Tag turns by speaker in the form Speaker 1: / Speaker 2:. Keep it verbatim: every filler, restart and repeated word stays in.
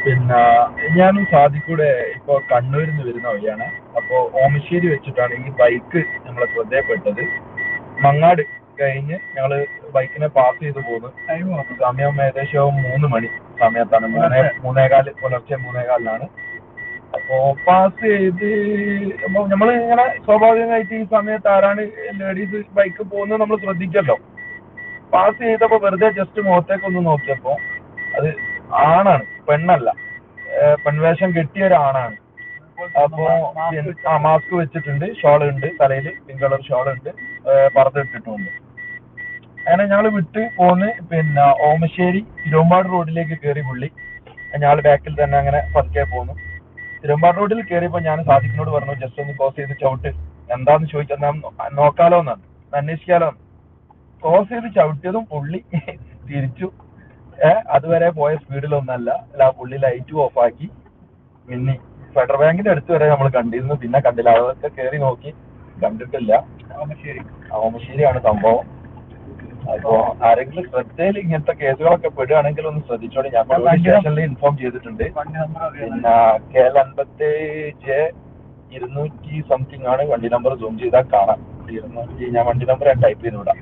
Speaker 1: പിന്നെ ഞാനും സാദിക്കൂടെ ഇപ്പൊ കണ്ണൂരിൽ നിന്ന് വരുന്ന വഴിയാണ്. അപ്പോ ഓമശ്ശേരി വെച്ചിട്ടാണ് ഈ ബൈക്ക് നമ്മളെ ശ്രദ്ധയപ്പെട്ടത്. മങ്ങാട് കഴിഞ്ഞ് ഞങ്ങള് ബൈക്കിനെ പാസ് ചെയ്ത് പോന്നു. സമയം ഏകദേശം മൂന്ന് മണി സമയത്താണ്, മൂന്നേ മൂന്നേകാല് പുലർച്ചെ മൂന്നേകാലിനാണ്. അപ്പോ പാസ് ചെയ്ത് അപ്പൊ നമ്മള് ഇങ്ങനെ സ്വാഭാവികമായിട്ട് ഈ സമയത്ത് ആരാണ് ലേഡീസ് ബൈക്ക് പോകുന്നത് നമ്മൾ ശ്രദ്ധിക്കല്ലോ. പാസ് ചെയ്തപ്പോ വെറുതെ ജസ്റ്റ് മുഖത്തേക്ക് ഒന്ന് നോക്കിയപ്പോ അത് ആണാണ്, പെണ്ണല്ല. ഏഹ് പെൺവേഷം കെട്ടിയ ഒരാണാണ്. അപ്പോ ആ മാസ്ക് വെച്ചിട്ടുണ്ട്, ഷോൾ ഉണ്ട്, തലയിൽ പിങ്ക് കളർ ഷോൾ ഉണ്ട്, പർദ്ദ ഇട്ടിട്ടുണ്ട്. അങ്ങനെ ഞങ്ങൾ വിട്ട് പോന്ന് പിന്നെ ഓമശ്ശേരി തിരുവമ്പാട് റോഡിലേക്ക് കയറി. പുള്ളി ഞങ്ങൾ ബാക്കിൽ തന്നെ അങ്ങനെ പതുക്കെ പോന്നു. തിരുവമ്പാട് റോഡിൽ കയറിയപ്പോ ഞാൻ സാദിഖിനോട് പറഞ്ഞു ജസ്റ്റ് ഒന്ന് ക്രോസ് ചെയ്ത് ചവിട്ട്, എന്താന്ന് ചോദിച്ചാൽ നോക്കാലോ എന്നാണ്, അന്വേഷിക്കാലോ. ക്രോസ് ചെയ്ത് ചവിട്ടിയതും പുള്ളി തിരിച്ചു. ഏഹ് അതുവരെ പോയ സ്പീഡിലൊന്നല്ല അല്ല, പുള്ളി ലൈറ്റ് ഓഫ് ആക്കി. പിന്നെ ഫെഡറൽ ബാങ്കിന്റെ അടുത്ത് വരെ നമ്മൾ കണ്ടിരുന്നു, പിന്നെ കണ്ടില്ല. അതൊക്കെ കയറി നോക്കി, കണ്ടിട്ടില്ല. ഓമശ്ശേരിയാണ് സംഭവം. അപ്പോ ആരെങ്കിലും ശ്രദ്ധയിൽ ഇങ്ങനത്തെ കേസുകളൊക്കെ പെടുകയാണെങ്കിൽ ഒന്ന് ശ്രദ്ധിച്ചോളി. ഞാൻ പോലീസ് സ്റ്റേഷനിൽ ഇൻഫോം ചെയ്തിട്ടുണ്ട്. പിന്നെ കെ എൽ അൻപത്തി ജെ ഇരുന്നൂറ്റി സംതിങ് ആണ് വണ്ടി നമ്പർ. സൂം ചെയ്താൽ കാണാം. ഇരുന്നൂറ്റി ഞാൻ വണ്ടി നമ്പർ ഞാൻ ടൈപ്പ് ചെയ്ത് വിടാം.